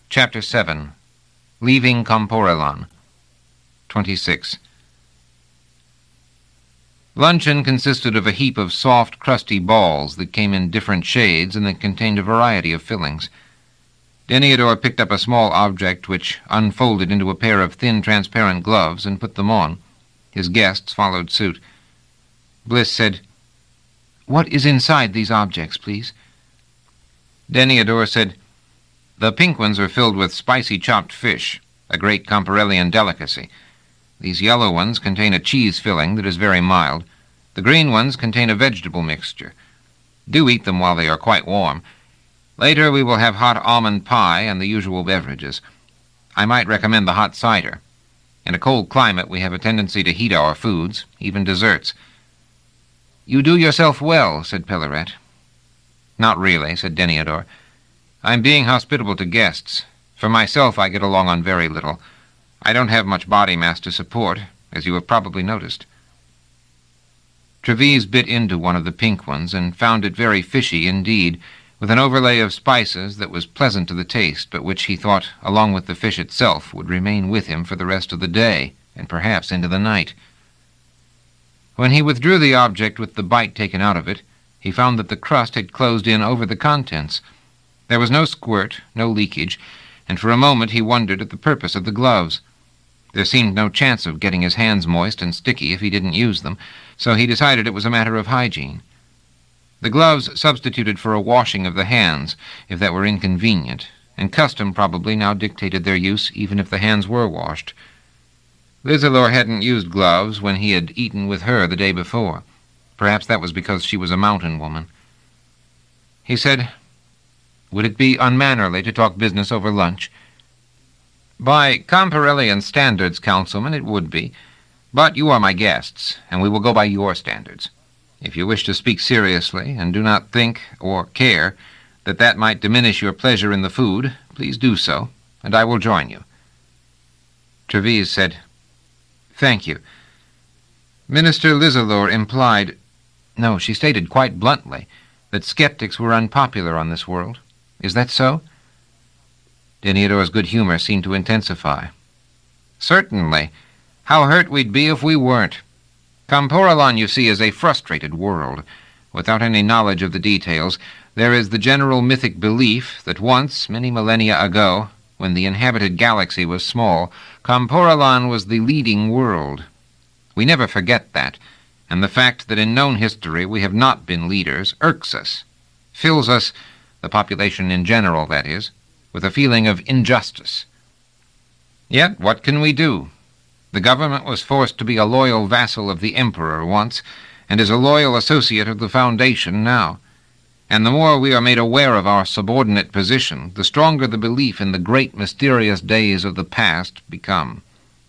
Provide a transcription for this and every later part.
Chapter 7. Leaving Comporelon. 26. Luncheon consisted of a heap of soft, crusty balls that came in different shades and that contained a variety of fillings. Deniador picked up a small object which unfolded into a pair of thin, transparent gloves and put them on. His guests followed suit. Bliss said, "What is inside these objects, please?" Deniador said, "The pink ones are filled with spicy chopped fish, a great Comporellian delicacy. These yellow ones contain a cheese filling that is very mild. The green ones contain a vegetable mixture. Do eat them while they are quite warm. Later we will have hot almond pie and the usual beverages. I might recommend the hot cider. In a cold climate we have a tendency to heat our foods, even desserts." "You do yourself well," said Pellaret. "Not really," said Deniador. "I'm being hospitable to guests. For myself, I get along on very little. I don't have much body mass to support, as you have probably noticed." Trevise bit into one of the pink ones and found it very fishy indeed, with an overlay of spices that was pleasant to the taste, but which he thought, along with the fish itself, would remain with him for the rest of the day, and perhaps into the night. When he withdrew the object with the bite taken out of it, he found that the crust had closed in over the contents. There was no squirt, no leakage, and for a moment he wondered at the purpose of the gloves. There seemed no chance of getting his hands moist and sticky if he didn't use them, so he decided it was a matter of hygiene. The gloves substituted for a washing of the hands, if that were inconvenient, and custom probably now dictated their use even if the hands were washed. Lysalore hadn't used gloves when he had eaten with her the day before. Perhaps that was because she was a mountain woman. He said, "Would it be unmannerly to talk business over lunch?" "By Comporellian standards, Councilman, it would be. But you are my guests, and we will go by your standards. If you wish to speak seriously, and do not think, or care, that that might diminish your pleasure in the food, please do so, and I will join you." Trevise said, "Thank you." Minister Lysalore implied, no, she stated quite bluntly, that skeptics were unpopular on this world. Is that so? Deniador's good humor seemed to intensify. "Certainly. How hurt we'd be if we weren't. Comporelon, you see, is a frustrated world. Without any knowledge of the details, there is the general mythic belief that once, many millennia ago, when the inhabited galaxy was small, Comporelon was the leading world. We never forget that, and the fact that in known history we have not been leaders irks us, fills us, the population in general, that is, with a feeling of injustice. Yet what can we do? The government was forced to be a loyal vassal of the Emperor once, and is a loyal associate of the Foundation now. And the more we are made aware of our subordinate position, the stronger the belief in the great mysterious days of the past become.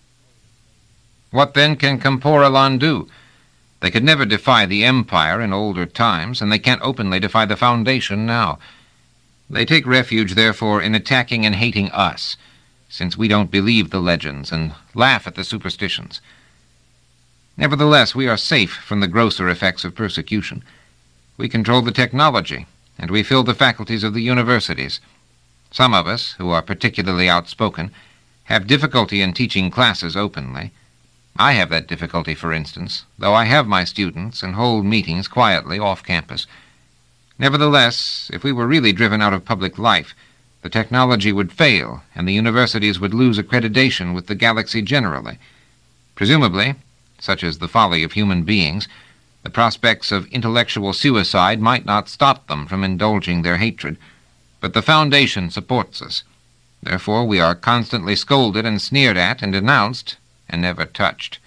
What then can Comporelon do? They could never defy the Empire in older times, and they can't openly defy the Foundation now. They take refuge, therefore, in attacking and hating us, since we don't believe the legends and laugh at the superstitions. Nevertheless, we are safe from the grosser effects of persecution. We control the technology, and we fill the faculties of the universities. Some of us, who are particularly outspoken, have difficulty in teaching classes openly. I have that difficulty, for instance, though I have my students and hold meetings quietly off campus. Nevertheless, if we were really driven out of public life, the technology would fail, and the universities would lose accreditation with the galaxy generally. Presumably, such is the folly of human beings, the prospects of intellectual suicide might not stop them from indulging their hatred, but the Foundation supports us. Therefore we are constantly scolded and sneered at and denounced, and never touched.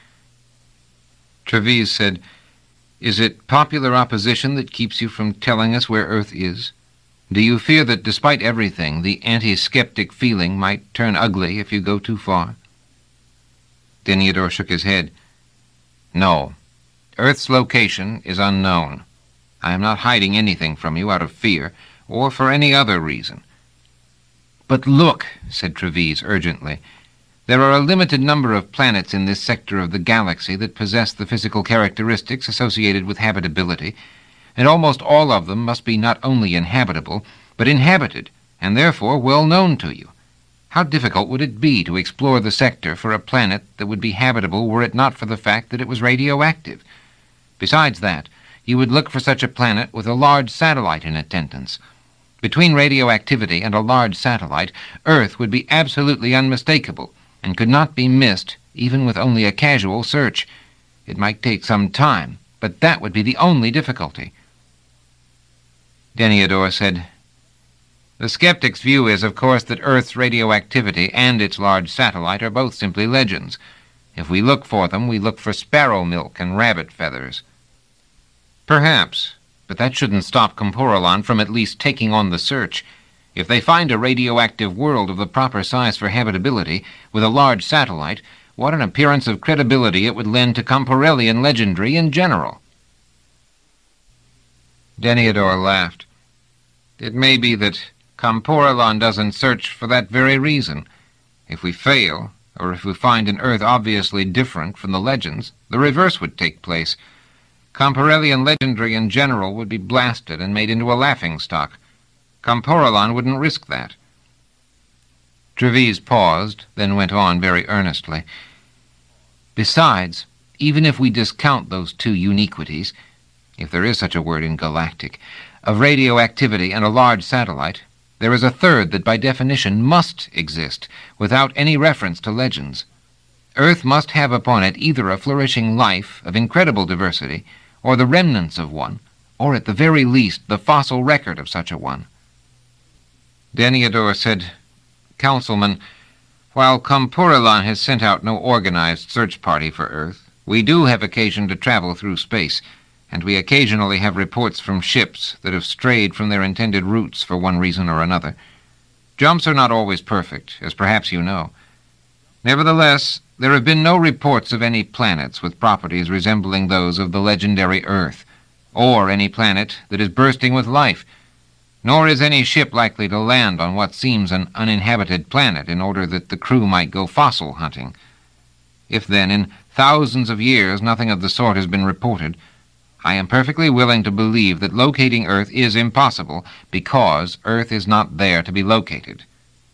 Trevise said, "Is it popular opposition that keeps you from telling us where Earth is? Do you fear that, despite everything, the anti-skeptic feeling might turn ugly if you go too far?" Deniador shook his head. "No. Earth's location is unknown. I am not hiding anything from you out of fear, or for any other reason." "But look," said Trevise urgently. "There are a limited number of planets in this sector of the galaxy that possess the physical characteristics associated with habitability, and almost all of them must be not only inhabitable, but inhabited, and therefore well known to you. How difficult would it be to explore the sector for a planet that would be habitable were it not for the fact that it was radioactive? Besides that, you would look for such a planet with a large satellite in attendance. Between radioactivity and a large satellite, Earth would be absolutely unmistakable and could not be missed even with only a casual search. It might take some time, but that would be the only difficulty. Deniador said, "The skeptic's view is, of course, that Earth's radioactivity and its large satellite are both simply legends. If we look for them, we look for sparrow milk and rabbit feathers." "Perhaps, but that shouldn't stop Comporalon from at least taking on the search. If they find a radioactive world of the proper size for habitability, with a large satellite, what an appearance of credibility it would lend to Comporellian legendary in general." Deniador laughed. "It may be that Comporalon doesn't search for that very reason. If we fail, or if we find an Earth obviously different from the legends, the reverse would take place. Comporellian legendary in general would be blasted and made into a laughingstock. Comporalon wouldn't risk that." Treves paused, then went on very earnestly. "Besides, even if we discount those two uniquities, if there is such a word in galactic, of radioactivity and a large satellite, there is a third that by definition must exist, without any reference to legends. Earth must have upon it either a flourishing life of incredible diversity, or the remnants of one, or at the very least the fossil record of such a one." Deniador said, "Councilman, while Comporalon has sent out no organized search party for Earth, we do have occasion to travel through space, and we occasionally have reports from ships that have strayed from their intended routes for one reason or another. Jumps are not always perfect, as perhaps you know. Nevertheless, there have been no reports of any planets with properties resembling those of the legendary Earth, or any planet that is bursting with life, nor is any ship likely to land on what seems an uninhabited planet in order that the crew might go fossil hunting. If then, in thousands of years, nothing of the sort has been reported, I am perfectly willing to believe that locating Earth is impossible because Earth is not there to be located."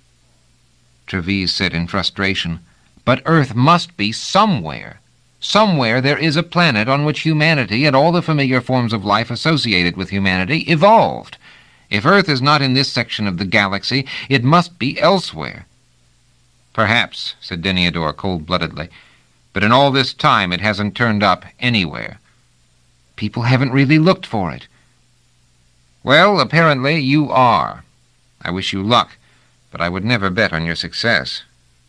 Treves said in frustration, "But Earth must be somewhere. Somewhere there is a planet on which humanity and all the familiar forms of life associated with humanity evolved. If Earth is not in this section of the galaxy, it must be elsewhere." "Perhaps," said Deniador cold-bloodedly, "but in all this time it hasn't turned up anywhere." "People haven't really looked for it." "Well, apparently you are. I wish you luck, but I would never bet on your success."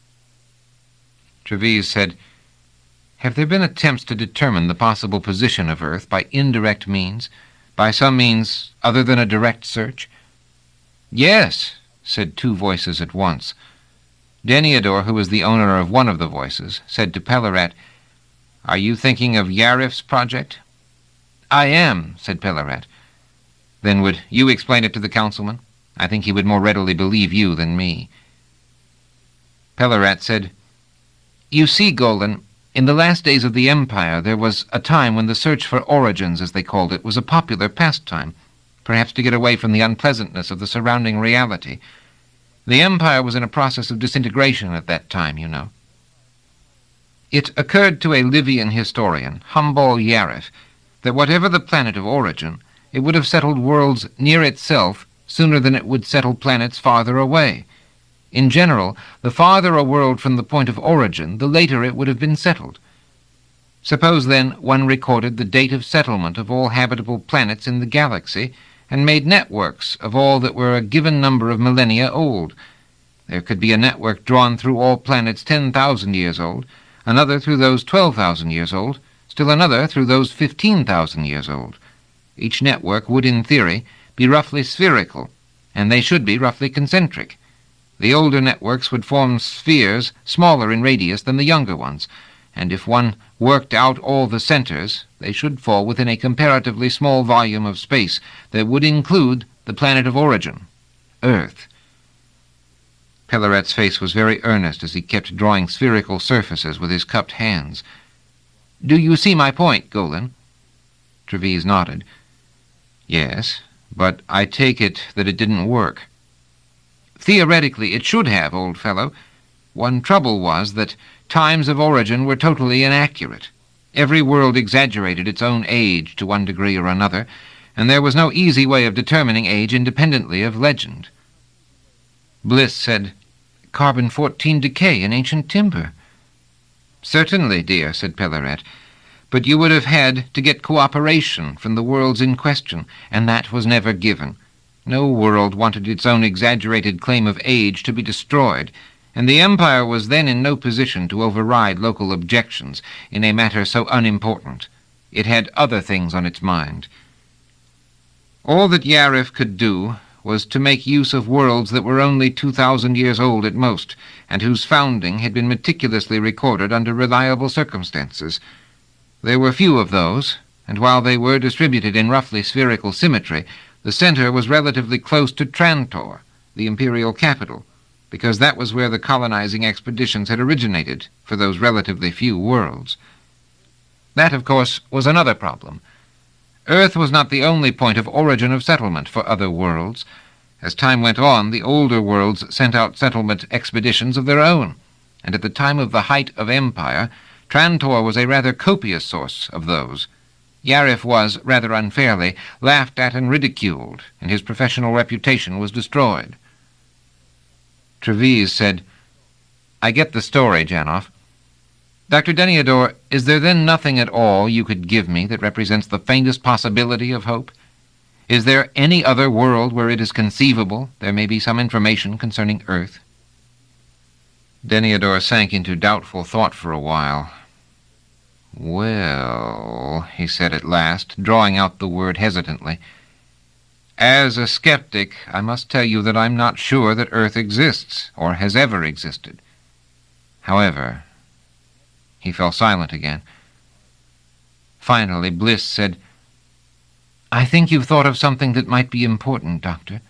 Treves said, "Have there been attempts to determine the possible position of Earth by indirect means, by some means other than a direct search?" "Yes," said two voices at once. Deniador, who was the owner of one of the voices, said to Pellarat, "Are you thinking of Yarif's project?" "I am," said Pellarat. "Then would you explain it to the councilman? I think he would more readily believe you than me." Pellarat said, "You see, Golan, in the last days of the Empire there was a time when the search for origins, as they called it, was a popular pastime, perhaps to get away from the unpleasantness of the surrounding reality. The Empire was in a process of disintegration at that time, you know. It occurred to a Livian historian, Humbal Yarif, that whatever the planet of origin, it would have settled worlds near itself sooner than it would settle planets farther away. In general, the farther a world from the point of origin, the later it would have been settled. Suppose, then, one recorded the date of settlement of all habitable planets in the galaxy, and made networks of all that were a given number of millennia old. There could be a network drawn through all planets 10,000 years old, another through those 12,000 years old, still another through those 15,000 years old. Each network would, in theory, be roughly spherical, and they should be roughly concentric. The older networks would form spheres smaller in radius than the younger ones, and if one worked out all the centers, they should fall within a comparatively small volume of space that would include the planet of origin, Earth." Pellarat's face was very earnest as he kept drawing spherical surfaces with his cupped hands. "Do you see my point, Golan?" Treves nodded. "Yes, but I take it that it didn't work." Theoretically, it should have, old fellow. One trouble was that times of origin were totally inaccurate. Every world exaggerated its own age to one degree or another, and there was no easy way of determining age independently of legend. Bliss said, "Carbon-14 decay in ancient timber." "Certainly, dear," said Pellarat, "but you would have had to get cooperation from the worlds in question, and that was never given. No world wanted its own exaggerated claim of age to be destroyed, and the Empire was then in no position to override local objections in a matter so unimportant. It had other things on its mind. All that Yarif could do was to make use of worlds that were only 2,000 years old at most, and whose founding had been meticulously recorded under reliable circumstances. There were few of those, and while they were distributed in roughly spherical symmetry, the center was relatively close to Trantor, the imperial capital, because that was where the colonizing expeditions had originated for those relatively few worlds. That, of course, was another problem. Earth was not the only point of origin of settlement for other worlds. As time went on, the older worlds sent out settlement expeditions of their own, and at the time of the height of Empire, Trantor was a rather copious source of those. Yarif was, rather unfairly, laughed at and ridiculed, and his professional reputation was destroyed. Treves said, "I get the story, Janoff. Dr. Deniador, is there then nothing at all you could give me that represents the faintest possibility of hope? Is there any other world where it is conceivable there may be some information concerning Earth?" Deniador sank into doubtful thought for a while. "Well," he said at last, drawing out the word hesitantly, "as a skeptic, I must tell you that I'm not sure that Earth exists, or has ever existed. However—" He fell silent again. Finally, Bliss said, "I think you've thought of something that might be important, Doctor."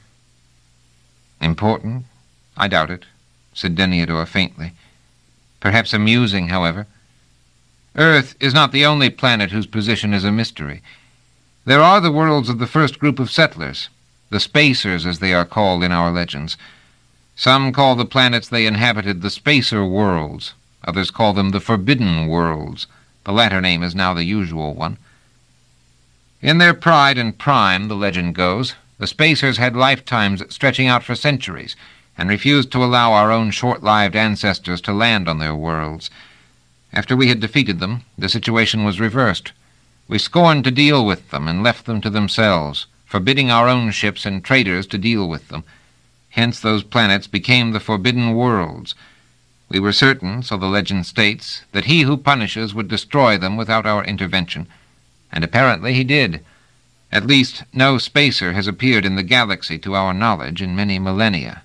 "Important? I doubt it," said Deniador faintly. "Perhaps amusing, however. Earth is not the only planet whose position is a mystery. There are the worlds of the first group of settlers, the Spacers as they are called in our legends. Some call the planets they inhabited the Spacer worlds. Others call them the Forbidden Worlds. The latter name is now the usual one. In their pride and prime, the legend goes, the Spacers had lifetimes stretching out for centuries, and refused to allow our own short-lived ancestors to land on their worlds. After we had defeated them, the situation was reversed. We scorned to deal with them and left them to themselves, forbidding our own ships and traders to deal with them. Hence those planets became the Forbidden Worlds. We were certain, so the legend states, that he who punishes would destroy them without our intervention, and apparently he did. At least, no Spacer has appeared in the galaxy to our knowledge in many millennia."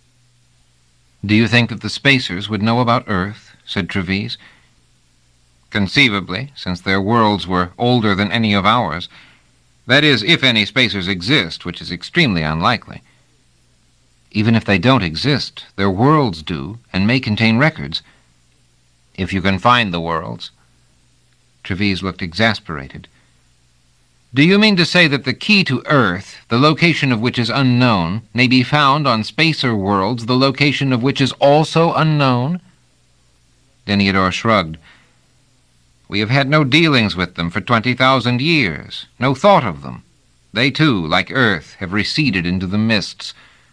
"Do you think that the Spacers would know about Earth?" said Treves. "Conceivably, since their worlds were older than any of ours. That is, if any Spacers exist, which is extremely unlikely." "Even if they don't exist, their worlds do, and may contain records." "If you can find the worlds." Treves looked exasperated. "Do you mean to say that the key to Earth, the location of which is unknown, may be found on Spacer worlds, the location of which is also unknown?" Deniador shrugged. "We have had no dealings with them for 20,000 years, no thought of them. They, too, like Earth, have receded into the mists."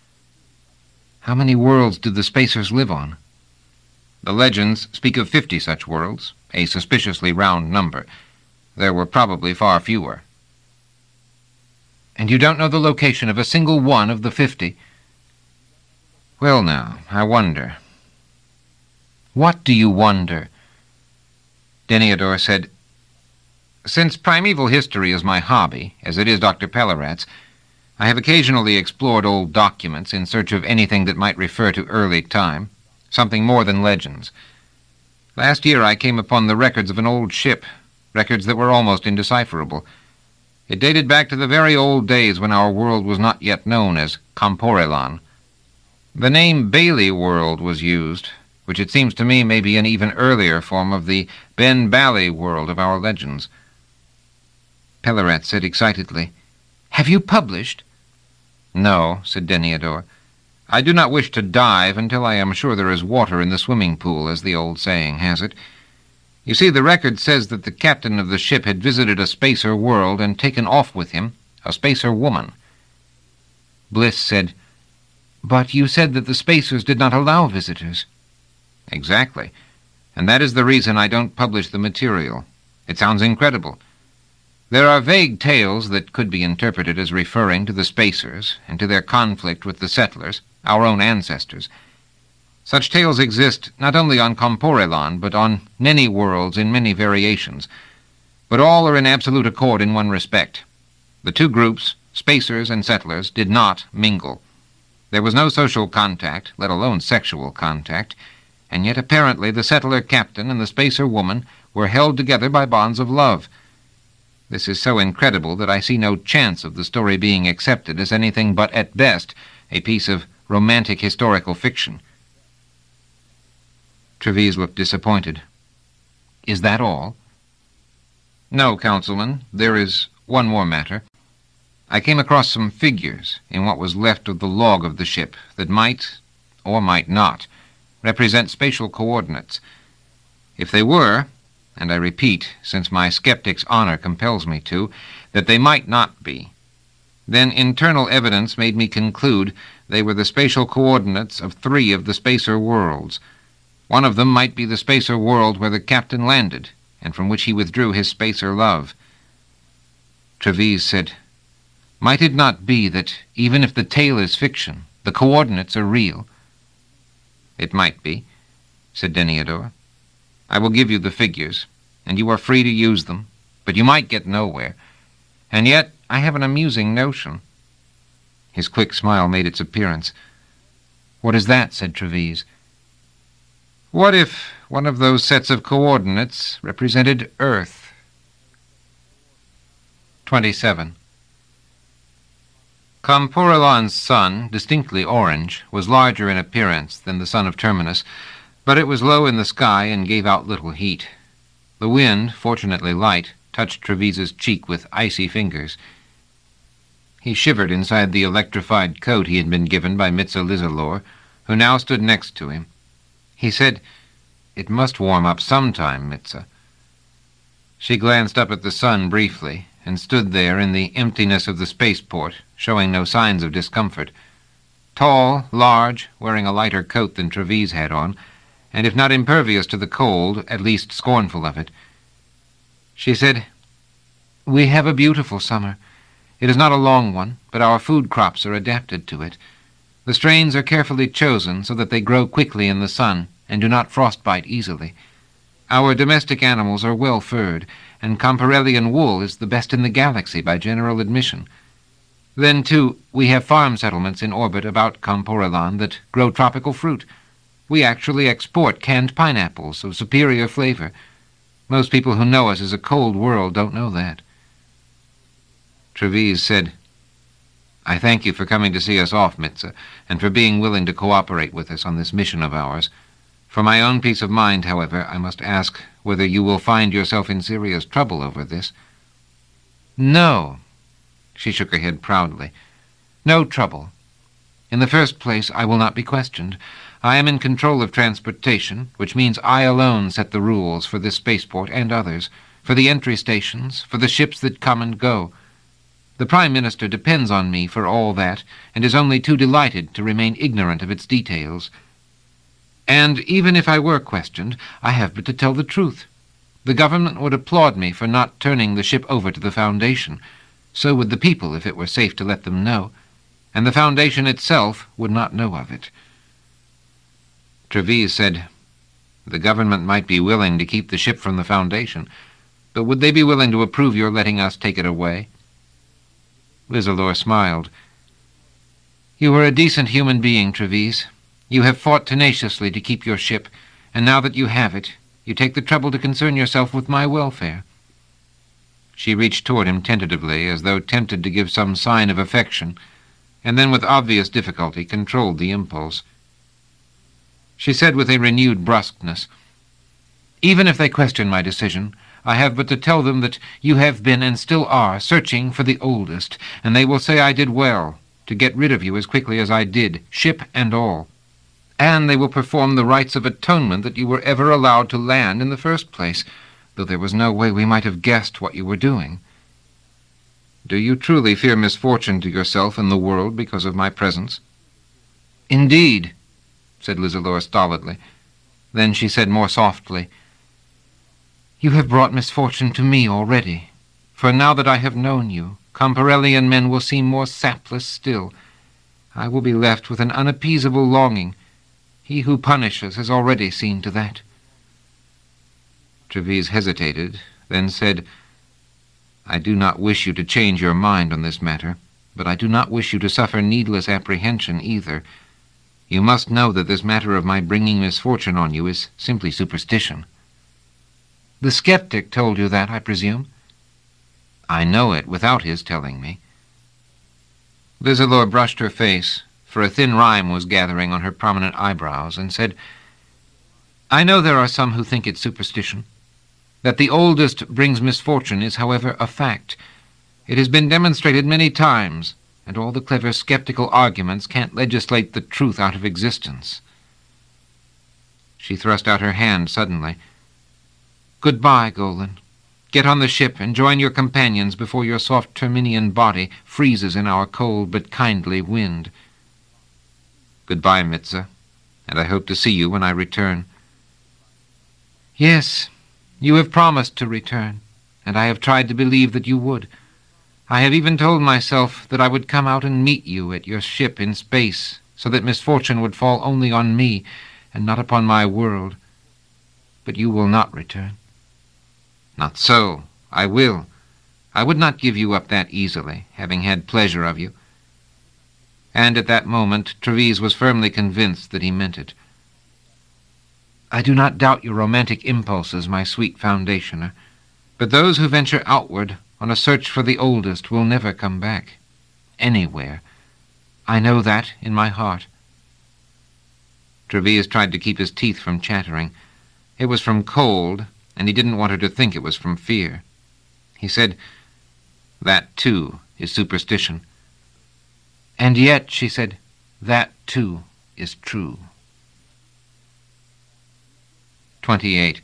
"How many worlds do the Spacers live on?" "The legends speak of 50 such worlds, a suspiciously round number. There were probably far fewer." "And you don't know the location of a single one of the 50? "Well, now, I wonder." "What do you wonder?" Deniador said, "Since primeval history is my hobby, as it is Dr. Pellarat's, I have occasionally explored old documents in search of anything that might refer to early time, something more than legends. Last year I came upon the records of an old ship, records that were almost indecipherable. It dated back to the very old days when our world was not yet known as Comporelan. The name Bailey World was used, which it seems to me may be an even earlier form of the Ben Bally world of our legends." Pellarat said excitedly, "Have you published?" "No," said Deniador. I do not wish to dive until I am sure there is water in the swimming pool, as the old saying has it. You see, the record says that the captain of the ship had visited a spacer world and taken off with him a spacer woman." Bliss said, "But you said that the spacers did not allow visitors." "Exactly. And that is the reason I don't publish the material. It sounds incredible. There are vague tales that could be interpreted as referring to the spacers and to their conflict with the settlers, our own ancestors. Such tales exist not only on Comporelon, but on many worlds in many variations. But all are in absolute accord in one respect. The two groups, spacers and settlers, did not mingle. There was no social contact, let alone sexual contact, and yet apparently the settler captain and the spacer woman were held together by bonds of love. This is so incredible that I see no chance of the story being accepted as anything but, at best, a piece of romantic historical fiction." Trevise looked disappointed. "Is that all?" "No, Councilman. There is one more matter. I came across some figures in what was left of the log of the ship that might, or might not, represent spatial coordinates. If they were, and I repeat, since my skeptic's honor compels me to, that they might not be, then internal evidence made me conclude they were the spatial coordinates of 3 of the spacer worlds. One of them might be the spacer world where the captain landed, and from which he withdrew his spacer love." Trevise said, "Might it not be that, even if the tale is fiction, the coordinates are real?" "It might be," said Deniador. "I will give you the figures, and you are free to use them, but you might get nowhere. And yet I have an amusing notion." His quick smile made its appearance. "What is that?" said Trevise. "What if one of those sets of coordinates represented Earth?" 27. Comporelon's sun, distinctly orange, was larger in appearance than the sun of Terminus, but it was low in the sky and gave out little heat. The wind, fortunately light, touched Trevise's cheek with icy fingers. He shivered inside the electrified coat he had been given by Mitza Lizalor, who now stood next to him. He said, "It must warm up sometime, Mitza." She glanced up at the sun briefly and stood there in the emptiness of the spaceport, showing no signs of discomfort. Tall, large, wearing a lighter coat than Trevise had on, and if not impervious to the cold, at least scornful of it. She said, "We have a beautiful summer. It is not a long one, but our food crops are adapted to it. The strains are carefully chosen so that they grow quickly in the sun and do not frostbite easily. Our domestic animals are well furred, and Comporelian wool is the best in the galaxy by general admission. Then, too, we have farm settlements in orbit about Comporelon that grow tropical fruit. We actually export canned pineapples of superior flavor. Most people who know us as a cold world don't know that." Trevise said, "I thank you for coming to see us off, Mitza, and for being willing to cooperate with us on this mission of ours. For my own peace of mind, however, I must ask whether you will find yourself in serious trouble over this." "No." She shook her head proudly. "No trouble. In the first place, I will not be questioned. I am in control of transportation, which means I alone set the rules for this spaceport and others, for the entry stations, for the ships that come and go. The Prime Minister depends on me for all that, and is only too delighted to remain ignorant of its details. And even if I were questioned, I have but to tell the truth. The government would applaud me for not turning the ship over to the Foundation. So would the people if it were safe to let them know, and the Foundation itself would not know of it." Trevise said, "The government might be willing to keep the ship from the Foundation, but would they be willing to approve your letting us take it away?" Lizalor smiled. "You are a decent human being, Trevise. You have fought tenaciously to keep your ship, and now that you have it, you take the trouble to concern yourself with my welfare." She reached toward him tentatively, as though tempted to give some sign of affection, and then with obvious difficulty controlled the impulse. She said with a renewed brusqueness, "Even if they question my decision, I have but to tell them that you have been and still are searching for the oldest, and they will say I did well, to get rid of you as quickly as I did, ship and all. And they will perform the rites of atonement that you were ever allowed to land in the first place, though there was no way we might have guessed what you were doing. Do you truly fear misfortune to yourself and the world because of my presence?" "Indeed," said Lysador stolidly. Then she said more softly, "You have brought misfortune to me already, for now that I have known you, Comparellian men will seem more sapless still. I will be left with an unappeasable longing. He who punishes has already seen to that." Treves hesitated, then said, "I do not wish you to change your mind on this matter, but I do not wish you to suffer needless apprehension either. You must know that this matter of my bringing misfortune on you is simply superstition." "The skeptic told you that, I presume?" "I know it without his telling me." Lysador brushed her face, for a thin rime was gathering on her prominent eyebrows, and said, "I know there are some who think it superstition. That the oldest brings misfortune is, however, a fact. It has been demonstrated many times, and all the clever skeptical arguments can't legislate the truth out of existence." She thrust out her hand suddenly. "Goodbye, Golan. Get on the ship and join your companions before your soft Terminian body freezes in our cold but kindly wind." "Goodbye, Mitza, and I hope to see you when I return." "Yes, you have promised to return, and I have tried to believe that you would. I have even told myself that I would come out and meet you at your ship in space, so that misfortune would fall only on me and not upon my world. But you will not return." "Not so. I will. I would not give you up that easily, having had pleasure of you." And at that moment Treves was firmly convinced that he meant it. "I do not doubt your romantic impulses, my sweet foundationer, but those who venture outward on a search for the oldest will never come back. Anywhere. I know that in my heart." Treves tried to keep his teeth from chattering. It was from cold, and he didn't want her to think it was from fear. He said, "That, too, is superstition." "And yet," she said, "that, too, is true." 28.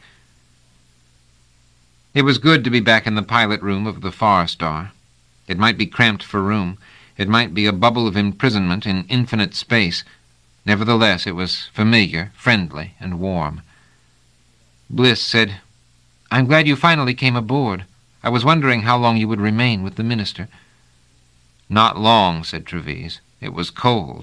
It was good to be back in the pilot room of the Far Star. It might be cramped for room. It might be a bubble of imprisonment in infinite space. Nevertheless, it was familiar, friendly, and warm. Bliss said, "I'm glad you finally came aboard. I was wondering how long you would remain with the minister." "Not long," said Treves. "It was cold."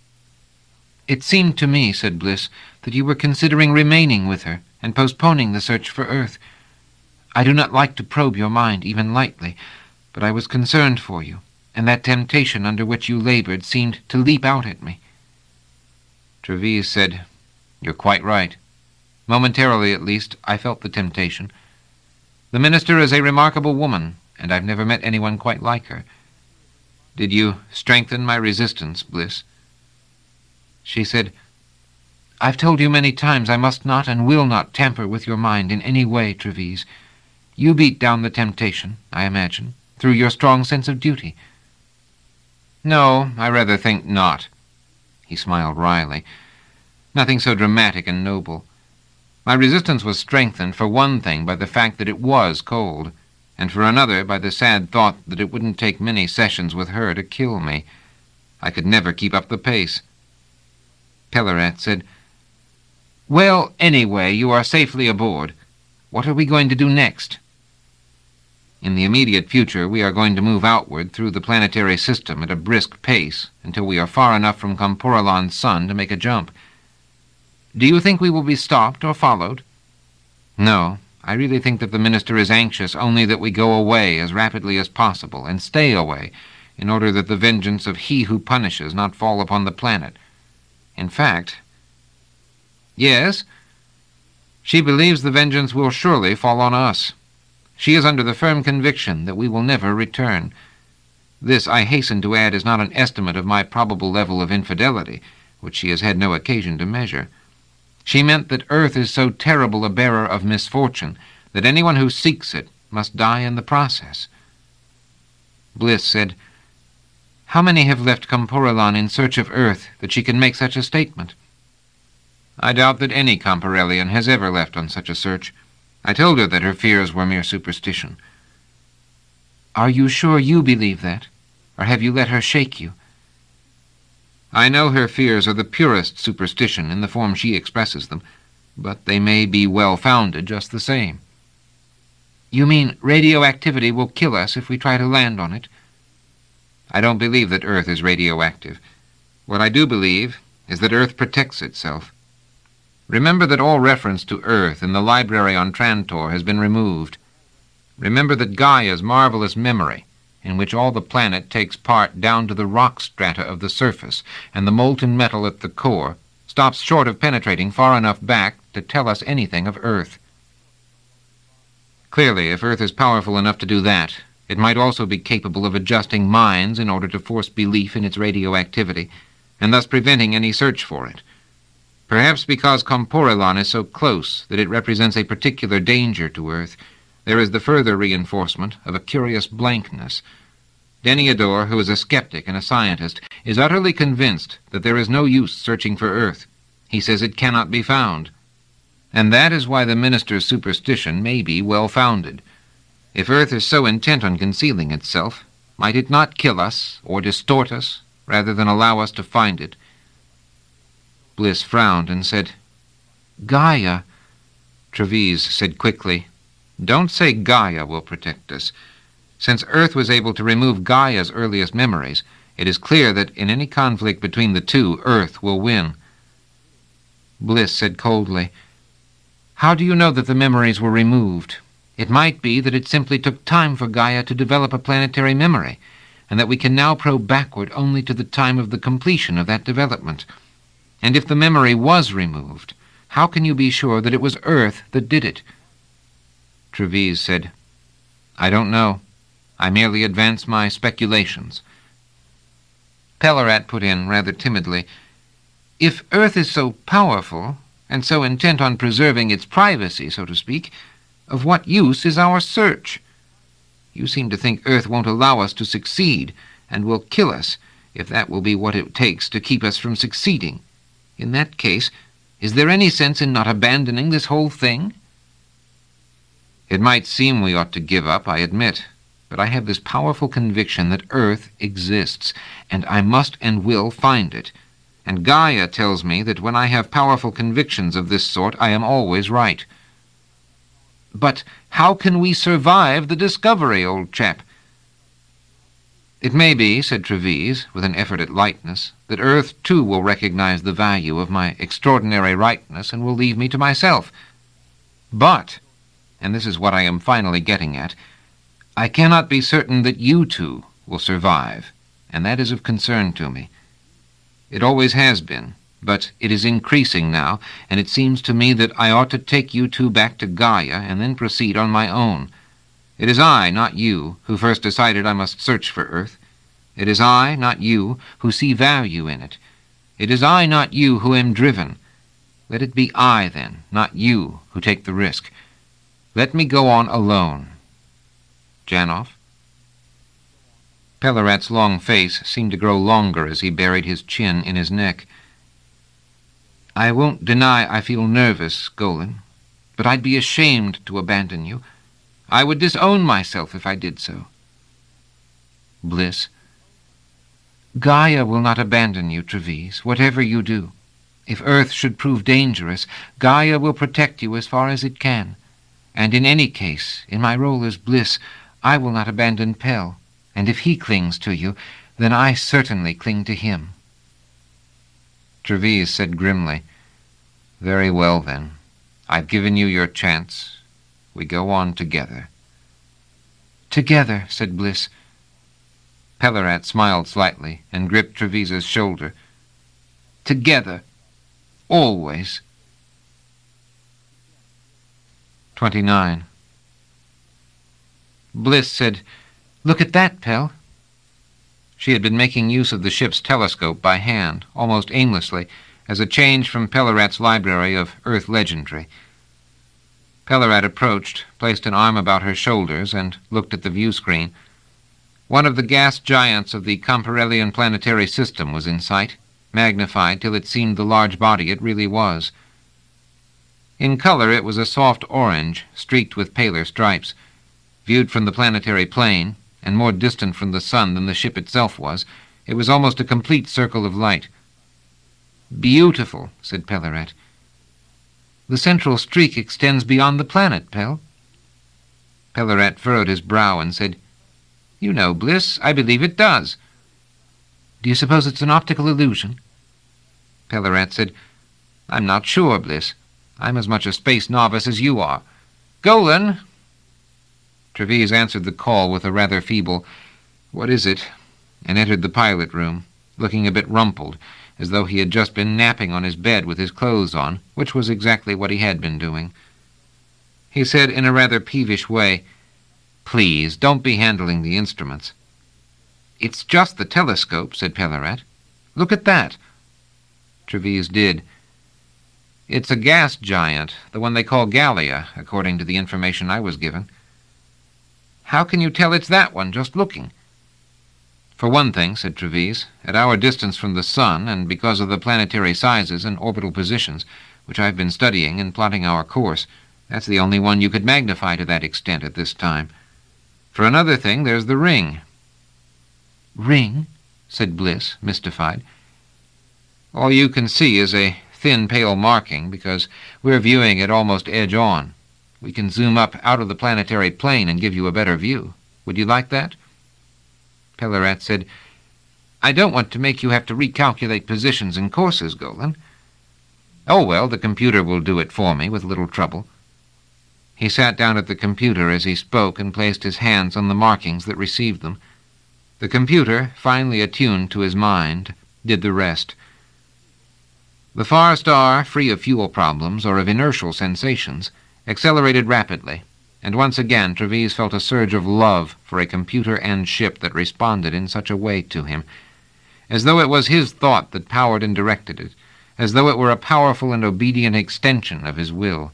"It seemed to me," said Bliss, "that you were considering remaining with her and postponing the search for Earth. I do not like to probe your mind even lightly, but I was concerned for you, and that temptation under which you labored seemed to leap out at me." Treves said, "You're quite right. Momentarily, at least, I felt the temptation. The minister is a remarkable woman, and I've never met anyone quite like her. Did you strengthen my resistance, Bliss?" She said, "I've told you many times I must not and will not tamper with your mind in any way, Treves. You beat down the temptation, I imagine, through your strong sense of duty." "No, I rather think not." He smiled wryly. "Nothing so dramatic and noble. My resistance was strengthened, for one thing, by the fact that it was cold, and for another by the sad thought that it wouldn't take many sessions with her to kill me. I could never keep up the pace." Pellerat said, "Well, anyway, you are safely aboard. What are we going to do next?" "In the immediate future, we are going to move outward through the planetary system at a brisk pace until we are far enough from Comporalon's sun to make a jump. Do you think we will be stopped or followed?" "No, I really think that the minister is anxious only that we go away as rapidly as possible and stay away, in order that the vengeance of he who punishes not fall upon the planet. In fact—" "Yes?" "She believes the vengeance will surely fall on us. She is under the firm conviction that we will never return. This, I hasten to add, is not an estimate of my probable level of infidelity, which she has had no occasion to measure. She meant that Earth is so terrible a bearer of misfortune that anyone who seeks it must die in the process." Bliss said, How many have left Comporelon in search of Earth that she can make such a statement? I doubt that any Comporelian has ever left on such a search. I told her that her fears were mere superstition. Are you sure you believe that? Or have you let her shake you? I know her fears are the purest superstition in the form she expresses them, but they may be well-founded just the same. You mean radioactivity will kill us if we try to land on it? I don't believe that Earth is radioactive. What I do believe is that Earth protects itself. Remember that all reference to Earth in the library on Trantor has been removed. Remember that Gaia's marvelous memory, in which all the planet takes part down to the rock strata of the surface and the molten metal at the core, stops short of penetrating far enough back to tell us anything of Earth. Clearly, if Earth is powerful enough to do that, it might also be capable of adjusting minds in order to force belief in its radioactivity, and thus preventing any search for it. Perhaps because Comporelon is so close that it represents a particular danger to Earth, there is the further reinforcement of a curious blankness. Deniador, who is a skeptic and a scientist, is utterly convinced that there is no use searching for Earth. He says it cannot be found. And that is why the minister's superstition may be well-founded. If Earth is so intent on concealing itself, might it not kill us or distort us rather than allow us to find it? Bliss frowned and said, Gaia. Trevise said quickly, Don't say Gaia will protect us. Since Earth was able to remove Gaia's earliest memories, it is clear that in any conflict between the two, Earth will win. Bliss said coldly, How do you know that the memories were removed? It might be that it simply took time for Gaia to develop a planetary memory, and that we can now probe backward only to the time of the completion of that development. And if the memory was removed, how can you be sure that it was Earth that did it? Trevise said, I don't know. I merely advance my speculations. Pellarat put in rather timidly, If Earth is so powerful, and so intent on preserving its privacy, so to speak, of what use is our search? You seem to think Earth won't allow us to succeed, and will kill us, if that will be what it takes to keep us from succeeding. In that case, is there any sense in not abandoning this whole thing? It might seem we ought to give up, I admit, but I have this powerful conviction that Earth exists, and I must and will find it. And Gaia tells me that when I have powerful convictions of this sort, I am always right. But how can we survive the discovery, old chap? It may be, said Trevise, with an effort at lightness, that Earth too will recognize the value of my extraordinary rightness and will leave me to myself. But, and this is what I am finally getting at, I cannot be certain that you two will survive, and that is of concern to me. It always has been, but it is increasing now, and it seems to me that I ought to take you two back to Gaia and then proceed on my own. It is I, not you, who first decided I must search for Earth. It is I, not you, who see value in it. It is I, not you, who am driven. Let it be I, then, not you, who take the risk. Let me go on alone. Janov? Pellarat's long face seemed to grow longer as he buried his chin in his neck. I won't deny I feel nervous, Golan, but I'd be ashamed to abandon you. I would disown myself if I did so. Bliss. Gaia will not abandon you, Trevise, whatever you do. If Earth should prove dangerous, Gaia will protect you as far as it can. And in any case, in my role as Bliss, I will not abandon Pell. And if he clings to you, then I certainly cling to him. Trevise said grimly, Very well, then. I've given you your chance. We go on together. Together, said Bliss. Pellarat smiled slightly and gripped Trevise's shoulder. Together. Always. 29. Bliss said, Look at that, Pell. She had been making use of the ship's telescope by hand, almost aimlessly, as a change from Pellarat's library of Earth legendary. Pellarat approached, placed an arm about her shoulders, and looked at the view screen. One of the gas giants of the Comparellian planetary system was in sight, magnified till it seemed the large body it really was. In color it was a soft orange, streaked with paler stripes. Viewed from the planetary plane, and more distant from the sun than the ship itself was, it was almost a complete circle of light. "Beautiful," said Pellarat. "The central streak extends beyond the planet, Pell." Pellarat furrowed his brow and said, "You know, Bliss, I believe it does." "Do you suppose it's an optical illusion?" Pellarat said, "I'm not sure, Bliss. I'm as much a space novice as you are. Golan!" Treves answered the call with a rather feeble, "What is it?" and entered the pilot room, looking a bit rumpled, as though he had just been napping on his bed with his clothes on, which was exactly what he had been doing. He said in a rather peevish way, "Please, don't be handling the instruments." "It's just the telescope," said Pellarat. "Look at that." Treves did. "It's a gas giant, the one they call Gallia, according to the information I was given." "How can you tell it's that one, just looking?" "For one thing," said Treves, "at our distance from the sun, and because of the planetary sizes and orbital positions, which I've been studying in plotting our course, that's the only one you could magnify to that extent at this time. For another thing, there's the ring." "Ring?" said Bliss, mystified. "All you can see is a thin, pale marking, because we're viewing it almost edge-on. We can zoom up out of the planetary plane and give you a better view. Would you like that?" Pellarat said, "I don't want to make you have to recalculate positions and courses, Golan." "Oh, well, the computer will do it for me with little trouble." He sat down at the computer as he spoke and placed his hands on the markings that received them. The computer, finely attuned to his mind, did the rest. The far star, free of fuel problems or of inertial sensations, accelerated rapidly, and once again Treves felt a surge of love for a computer and ship that responded in such a way to him, as though it was his thought that powered and directed it, as though it were a powerful and obedient extension of his will.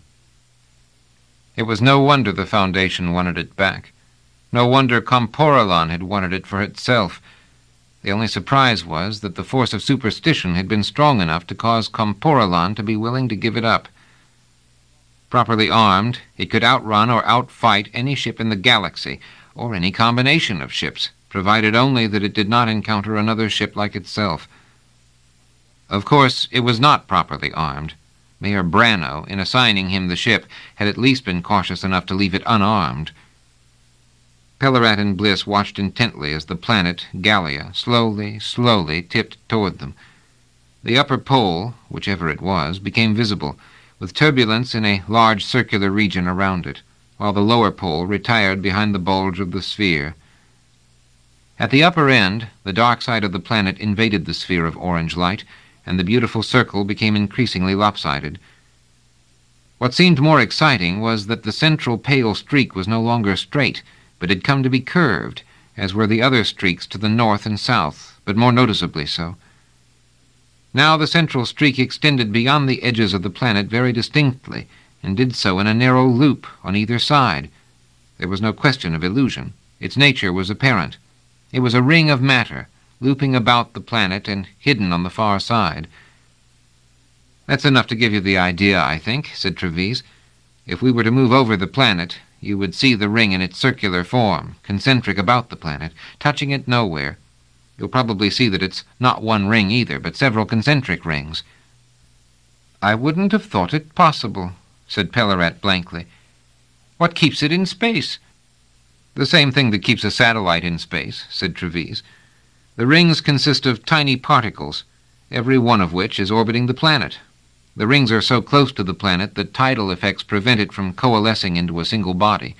It was no wonder the Foundation wanted it back. No wonder Comporalon had wanted it for itself. The only surprise was that the force of superstition had been strong enough to cause Comporalon to be willing to give it up. Properly armed, it could outrun or outfight any ship in the galaxy, or any combination of ships, provided only that it did not encounter another ship like itself. Of course, it was not properly armed. Mayor Brano, in assigning him the ship, had at least been cautious enough to leave it unarmed. Pellarat and Bliss watched intently as the planet, Gallia, slowly tipped toward them. The upper pole, whichever it was, became visible, with turbulence in a large circular region around it, while the lower pole retired behind the bulge of the sphere. At the upper end, the dark side of the planet invaded the sphere of orange light, and the beautiful circle became increasingly lopsided. What seemed more exciting was that the central pale streak was no longer straight, but had come to be curved, as were the other streaks to the north and south, but more noticeably so. Now the central streak extended beyond the edges of the planet very distinctly, and did so in a narrow loop on either side. There was no question of illusion. Its nature was apparent. It was a ring of matter, looping about the planet and hidden on the far side. "That's enough to give you the idea, I think," said Treves. "If we were to move over the planet, you would see the ring in its circular form, concentric about the planet, touching it nowhere. You'll probably see that it's not one ring either, but several concentric rings." "I wouldn't have thought it possible," said Pellarat blankly. "What keeps it in space?" "The same thing that keeps a satellite in space," said Treves. "The rings consist of tiny particles, every one of which is orbiting the planet. The rings are so close to the planet that tidal effects prevent it from coalescing into a single body."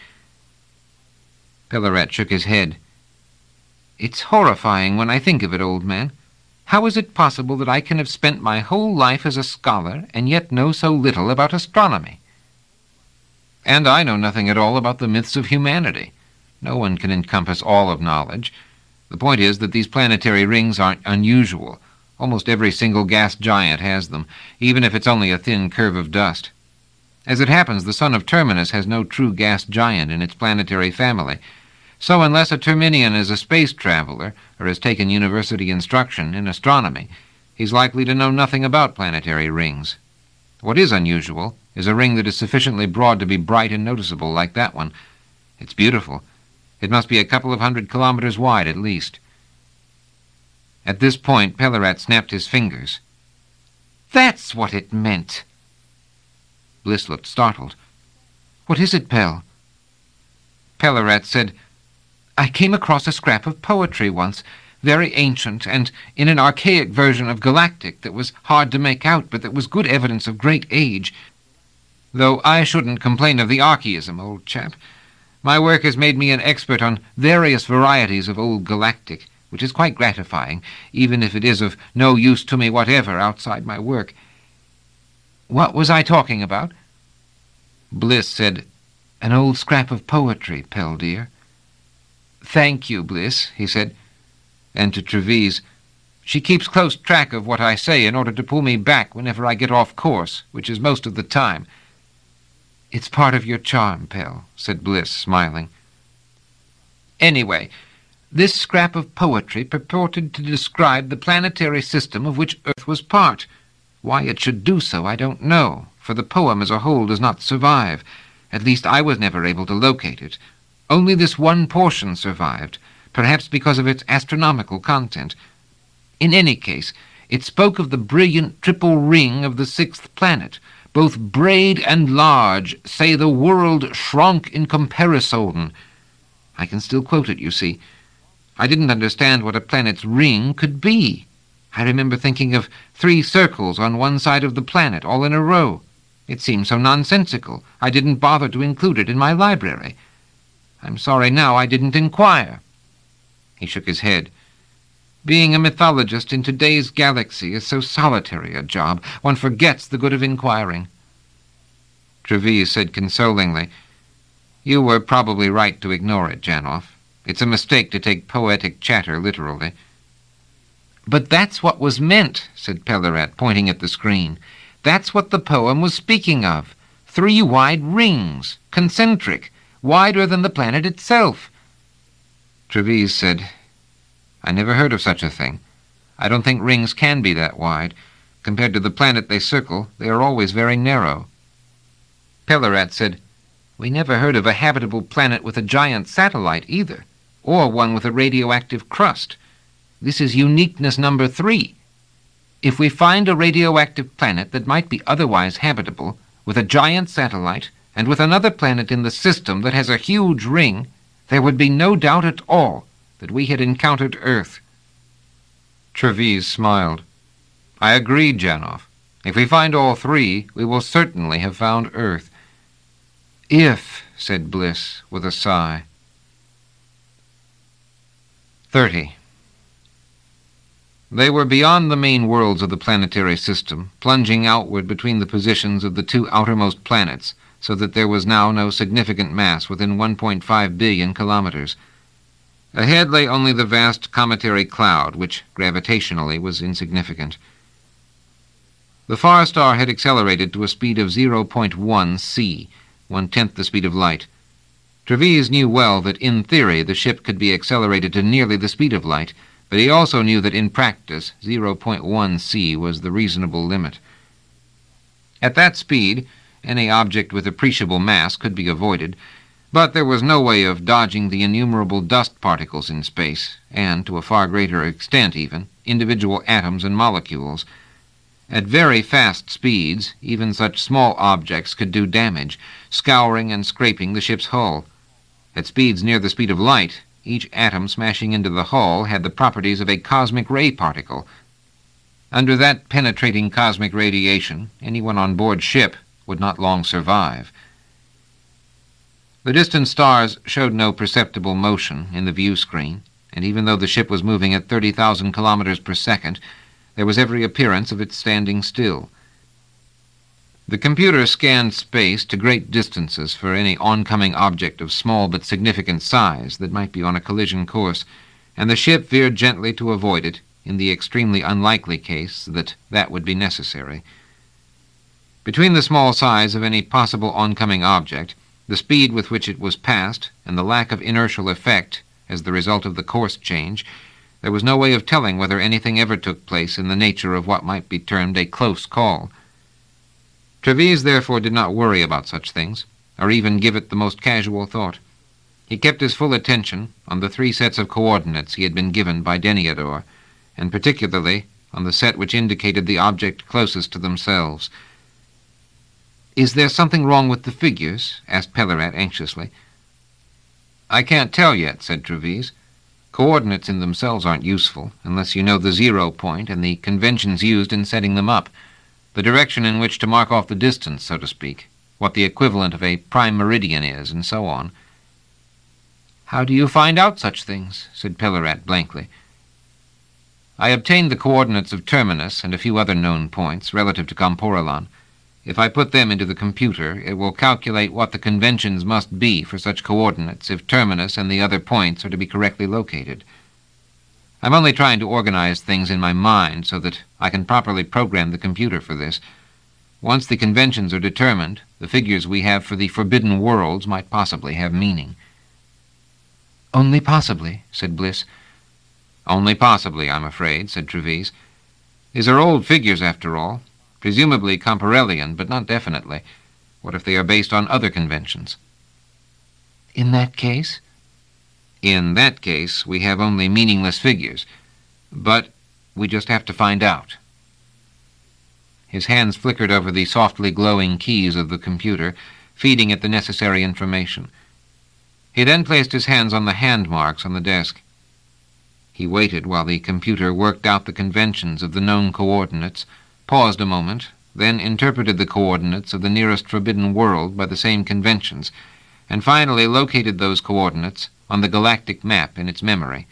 Pellarat shook his head. "It's horrifying when I think of it, old man. How is it possible that I can have spent my whole life as a scholar and yet know so little about astronomy?" "And I know nothing at all about the myths of humanity. No one can encompass all of knowledge. The point is that these planetary rings aren't unusual. Almost every single gas giant has them, even if it's only a thin curve of dust. As it happens, the sun of Terminus has no true gas giant in its planetary family, So unless a Terminian is a space traveler or has taken university instruction in astronomy, he's likely to know nothing about planetary rings. What is unusual is a ring that is sufficiently broad to be bright and noticeable like that one. It's beautiful. It must be a couple of 100 kilometers wide at least. At this point, Pellerat snapped his fingers. "That's what it meant!" Bliss looked startled. "What is it, Pell?" Pellerat said, "I came across a scrap of poetry once, very ancient, and in an archaic version of Galactic that was hard to make out, but that was good evidence of great age. Though I shouldn't complain of the archaism, old chap. My work has made me an expert on various varieties of old Galactic, which is quite gratifying, even if it is of no use to me whatever outside my work. What was I talking about?" Bliss said, "An old scrap of poetry, Pell, dear." "Thank you, Bliss," he said. And to Treves, "She keeps close track of what I say in order to pull me back whenever I get off course, which is most of the time." "It's part of your charm, Pell," said Bliss, smiling. "Anyway, this scrap of poetry purported to describe the planetary system of which Earth was part. Why it should do so I don't know, for the poem as a whole does not survive. At least I was never able to locate it. Only this one portion survived, perhaps because of its astronomical content. In any case, it spoke of the brilliant triple ring of the sixth planet. Both braid and large, say the world shrunk in comparison. I can still quote it, you see. I didn't understand what a planet's ring could be. I remember thinking of 3 circles on one side of the planet, all in a row. It seemed so nonsensical, I didn't bother to include it in my library. I'm sorry now I didn't inquire." He shook his head. "Being a mythologist in today's galaxy is so solitary a job, one forgets the good of inquiring." Treves said consolingly, "You were probably right to ignore it, Janoff. It's a mistake to take poetic chatter literally." "But that's what was meant," said Pellerat, pointing at the screen. "That's what the poem was speaking of. 3 wide rings, concentric, wider than the planet itself." Treves said, "I never heard of such a thing. I don't think rings can be that wide. Compared to the planet they circle, they are always very narrow." Pellerat said, "We never heard of a habitable planet with a giant satellite either, or one with a radioactive crust. This is uniqueness number 3. If we find a radioactive planet that might be otherwise habitable, with a giant satellite, and with another planet in the system that has a huge ring, there would be no doubt at all that we had encountered Earth." Treves smiled. "I agree, Janoff. If we find all 3, we will certainly have found Earth." "If," said Bliss, with a sigh. 30. They were beyond the main worlds of the planetary system, plunging outward between the positions of the 2 outermost planets, so that there was now no significant mass within 1.5 billion kilometers. Ahead lay only the vast cometary cloud, which gravitationally was insignificant. The far star had accelerated to a speed of 0.1 c, 1/10 the speed of light. Treves knew well that in theory the ship could be accelerated to nearly the speed of light, but he also knew that in practice 0.1 c was the reasonable limit. At that speed, any object with appreciable mass could be avoided, but there was no way of dodging the innumerable dust particles in space, and, to a far greater extent even, individual atoms and molecules. At very fast speeds, even such small objects could do damage, scouring and scraping the ship's hull. At speeds near the speed of light, each atom smashing into the hull had the properties of a cosmic ray particle. Under that penetrating cosmic radiation, anyone on board ship would not long survive. The distant stars showed no perceptible motion in the view screen, and even though the ship was moving at 30,000 kilometers per second, there was every appearance of its standing still. The computer scanned space to great distances for any oncoming object of small but significant size that might be on a collision course, and the ship veered gently to avoid it in the extremely unlikely case that would be necessary. Between the small size of any possible oncoming object, the speed with which it was passed, and the lack of inertial effect as the result of the course change, there was no way of telling whether anything ever took place in the nature of what might be termed a close call. Trevise therefore did not worry about such things, or even give it the most casual thought. He kept his full attention on the 3 sets of coordinates he had been given by Deniador, and particularly on the set which indicated the object closest to themselves. "Is there something wrong with the figures?" asked Pellarat anxiously. "I can't tell yet," said Trevise. "Coordinates in themselves aren't useful, unless you know the 0 point and the conventions used in setting them up, the direction in which to mark off the distance, so to speak, what the equivalent of a prime meridian is, and so on." "How do you find out such things?" said Pellarat blankly. "I obtained the coordinates of Terminus and a few other known points relative to Camporelon. If I put them into the computer, it will calculate what the conventions must be for such coordinates if Terminus and the other points are to be correctly located. I'm only trying to organize things in my mind so that I can properly program the computer for this. Once the conventions are determined, the figures we have for the forbidden worlds might possibly have meaning." "Only possibly," said Bliss. "Only possibly, I'm afraid," said Trevise. "These are old figures, after all. Presumably Camporellian, but not definitely. What if they are based on other conventions?" "In that case?" "In that case, we have only meaningless figures. But we just have to find out." His hands flickered over the softly glowing keys of the computer, feeding it the necessary information. He then placed his hands on the hand marks on the desk. He waited while the computer worked out the conventions of the known coordinates, paused a moment, then interpreted the coordinates of the nearest forbidden world by the same conventions, and finally located those coordinates on the galactic map in its memory.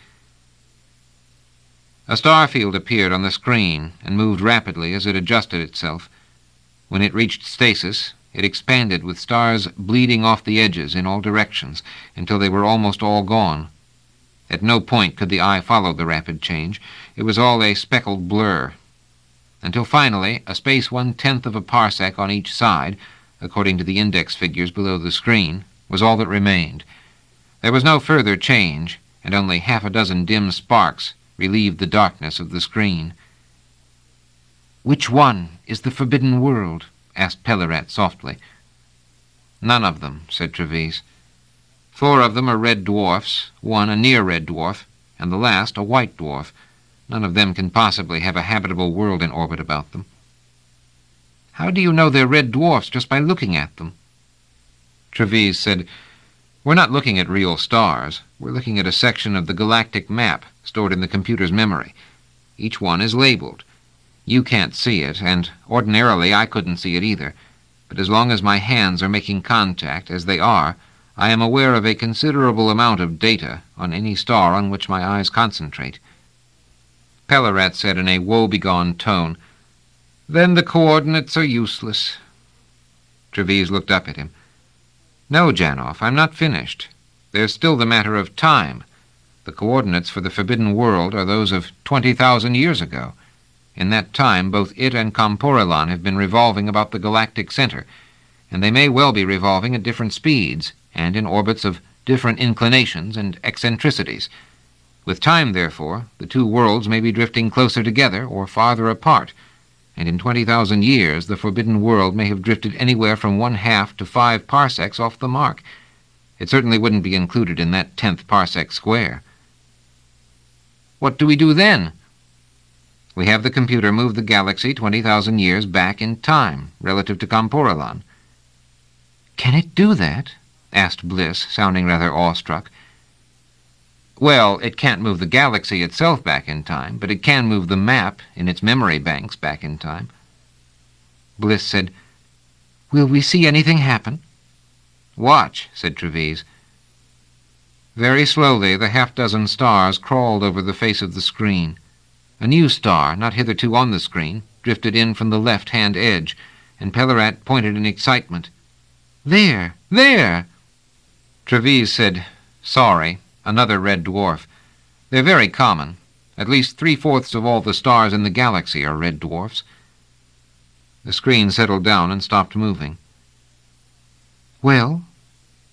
A star field appeared on the screen and moved rapidly as it adjusted itself. When it reached stasis, it expanded with stars bleeding off the edges in all directions until they were almost all gone. At no point could the eye follow the rapid change. It was all a speckled blur. Until finally, a space 1/10 of a parsec on each side, according to the index figures below the screen, was all that remained. There was no further change, and only 6 dim sparks relieved the darkness of the screen. "Which one is the forbidden world?" asked Pellarat softly. "None of them," said Trevise. 4 of them are red dwarfs, 1 a near-red dwarf, and the last a white dwarf. None of them can possibly have a habitable world in orbit about them." "How do you know they're red dwarfs just by looking at them?" Trevise said, "We're not looking at real stars. We're looking at a section of the galactic map stored in the computer's memory. Each one is labeled. You can't see it, and ordinarily I couldn't see it either. But as long as my hands are making contact, as they are, I am aware of a considerable amount of data on any star on which my eyes concentrate." Pellarat said in a woe-begone tone, "Then the coordinates are useless." Trevise looked up at him. "No, Janov, I'm not finished. There's still the matter of time. The coordinates for the forbidden world are those of 20,000 years ago. In that time, both it and Camporelon have been revolving about the galactic center, and they may well be revolving at different speeds and in orbits of different inclinations and eccentricities. With time, therefore, the 2 worlds may be drifting closer together or farther apart, and in 20,000 years the forbidden world may have drifted anywhere from 1/2 to 5 parsecs off the mark. It certainly wouldn't be included in that 10th parsec square." "What do we do then?" "We have the computer move the galaxy 20,000 years back in time, relative to Camporelon." "Can it do that?" asked Bliss, sounding rather awestruck. "Well, it can't move the galaxy itself back in time, but it can move the map in its memory banks back in time." Bliss said, "Will we see anything happen?" "Watch," said Trevise. Very slowly the 6 stars crawled over the face of the screen. A new star, not hitherto on the screen, drifted in from the left-hand edge, and Pellarat pointed in excitement. "There! There!" Trevise said, "Sorry. Another red dwarf. They're very common. At least 3/4 of all the stars in the galaxy are red dwarfs." The screen settled down and stopped moving. "Well,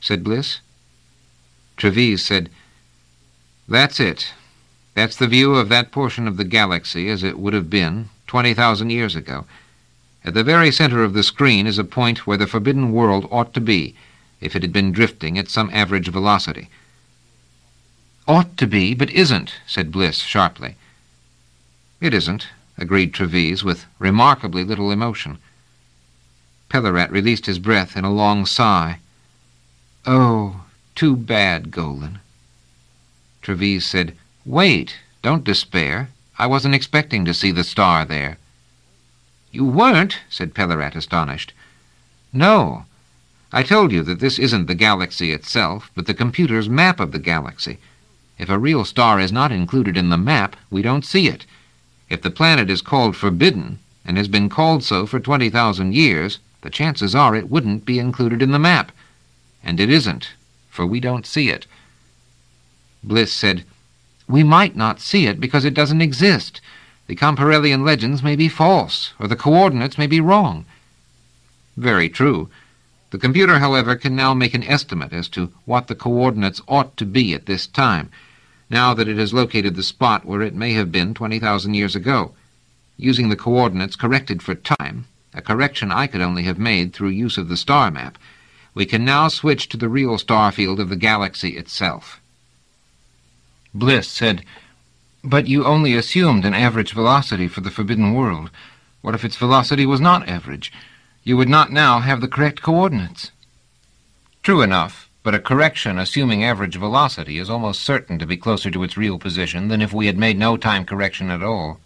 said Bliss. Trevise said, "That's it. That's the view of that portion of the galaxy as it would have been 20,000 years ago. At the very center of the screen is a point where the forbidden world ought to be if it had been drifting at some average velocity." "Ought to be, but isn't," said Bliss sharply. "It isn't," agreed Trevise with remarkably little emotion. Pellarat released his breath in a long sigh. "Oh, too bad, Golan." Trevise said, "Wait, don't despair. I wasn't expecting to see the star there." "You weren't?" said Pellarat, astonished. "No. I told you that this isn't the galaxy itself, but the computer's map of the galaxy. If a real star is not included in the map, we don't see it. If the planet is called Forbidden, and has been called so for 20,000 years, the chances are it wouldn't be included in the map. And it isn't, for we don't see it." Bliss said, "We might not see it because it doesn't exist. The Comparellian legends may be false, or the coordinates may be wrong." "Very true. The computer, however, can now make an estimate as to what the coordinates ought to be at this time, now that it has located the spot where it may have been 20,000 years ago. Using the coordinates corrected for time, a correction I could only have made through use of the star map, we can now switch to the real star field of the galaxy itself." Bliss said, "But you only assumed an average velocity for the Forbidden World. What if its velocity was not average? You would not now have the correct coordinates." "True enough, but a correction assuming average velocity is almost certain to be closer to its real position than if we had made no time correction at all."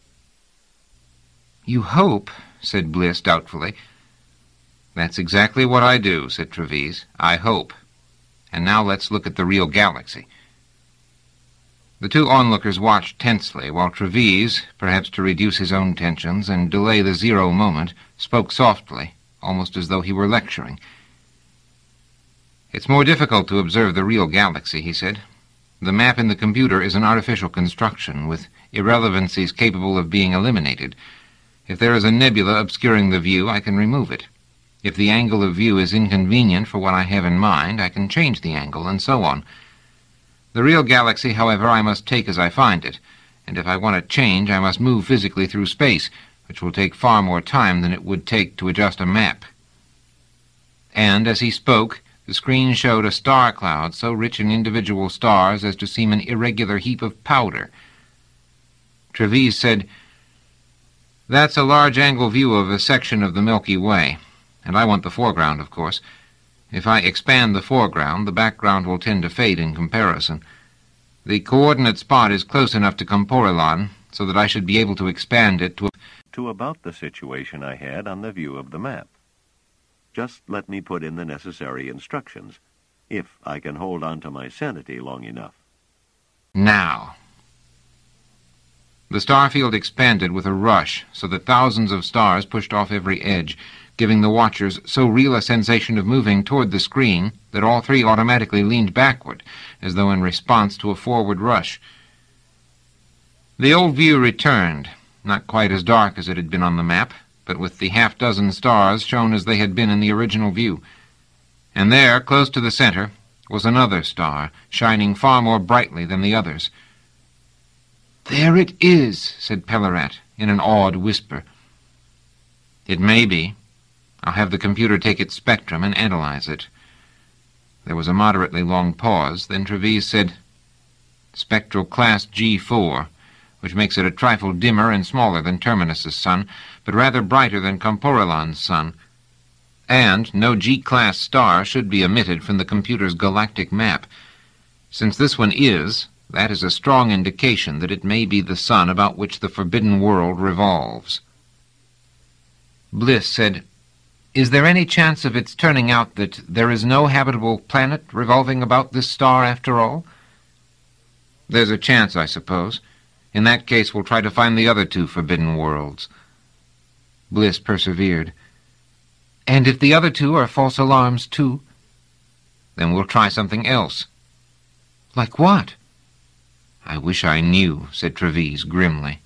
"You hope," said Bliss doubtfully. "That's exactly what I do," said Trevise. "I hope. And now let's look at the real galaxy." The two onlookers watched tensely, while Trevise, perhaps to reduce his own tensions and delay the zero moment, spoke softly, almost as though he were lecturing. "It's more difficult to observe the real galaxy," he said. "The map in the computer is an artificial construction, with irrelevancies capable of being eliminated. If there is a nebula obscuring the view, I can remove it. If the angle of view is inconvenient for what I have in mind, I can change the angle, and so on. The real galaxy, however, I must take as I find it, and if I want to change, I must move physically through space, which will take far more time than it would take to adjust a map." And, as he spoke, the screen showed a star cloud so rich in individual stars as to seem an irregular heap of powder. Trevise said, "That's a large-angle view of a section of the Milky Way, and I want the foreground, of course. If I expand the foreground, the background will tend to fade in comparison. The coordinate spot is close enough to Comporelon, so that I should be able to expand it to about the situation I had on the view of the map. Just let me put in the necessary instructions, if I can hold on to my sanity long enough." Now. The star field expanded with a rush, so that thousands of stars pushed off every edge, giving the watchers so real a sensation of moving toward the screen that all three automatically leaned backward, as though in response to a forward rush. The old view returned, not quite as dark as it had been on the map, but with the half-dozen stars shown as they had been in the original view. And there, close to the center, was another star, shining far more brightly than the others. "There it is," said Pellarat in an awed whisper. "It may be. I'll have the computer take its spectrum and analyze it." There was a moderately long pause. Then Trevise said, "Spectral class G4, which makes it a trifle dimmer and smaller than Terminus's sun, but rather brighter than Comporelon's sun. And no G-class star should be omitted from the computer's galactic map. Since this one is, that is a strong indication that it may be the sun about which the Forbidden World revolves." Bliss said, "Is there any chance of its turning out that there is no habitable planet revolving about this star after all?" "There's a chance, I suppose. In that case, we'll try to find the other two Forbidden Worlds." Bliss persevered. "And if the other two are false alarms, too?" "Then we'll try something else." "Like what?" "I wish I knew," said Trevise grimly.